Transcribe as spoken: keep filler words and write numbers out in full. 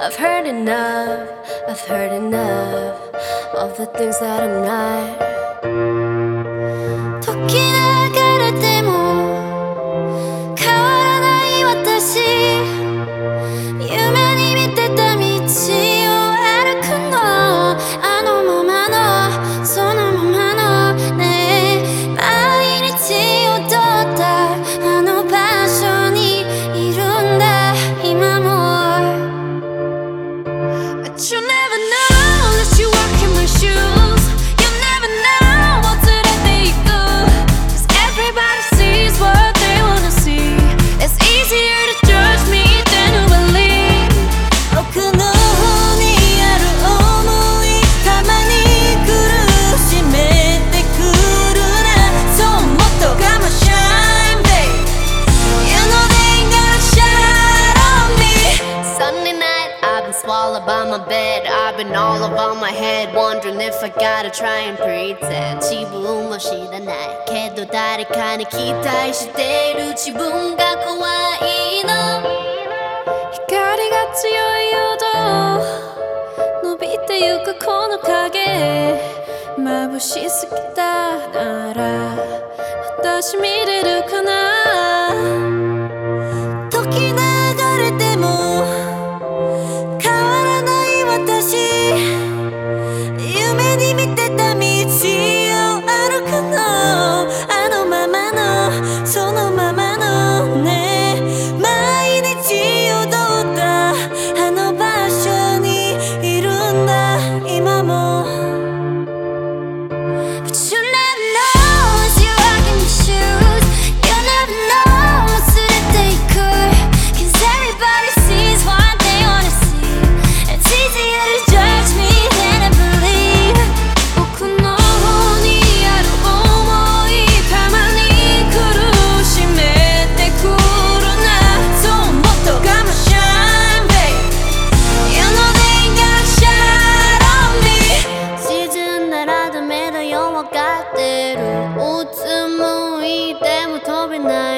I've heard enough, I've heard enough of the things that I'm not. 時流れても変わらない私、夢に見てた道を歩くの、あのままのそのままのね、毎日踊ったあの場所にいるんだ今も。But you never know unless you walk in my shoes. You never know what's it that they do. 'Cause everybody sees what they wanna see. It's easier to judge me than to believe. 奥の方にある想い、たまに苦しめてくるな。そうもっと我慢 shine babe. You know they ain't gonna shine on me. Sunday night I've been swallowed by my bed. I've been all over my head, wondering if I gotta try and pretend. 自分も知らないけど誰かに期待してる自分が怖いの。光が強いようと伸びてゆくこの影、眩しすぎたなら私見れるかな。時流れても変わらない私、夢に見てた道を歩くの、あのままのそのままのね、毎日踊ったあの場所にいるんだ今も。But you never know as you walk in your shoes. You never know what's it that they could. 'Cause everybody sees what they wanna see. It's easier to judge me than to believe. 奥の方にある想い、たまに苦しめてくるな。そうもっと我慢 shine babe. You know they ain't gonna shine on me. 沈んだらダメだよ分かってる。うつむいても飛べない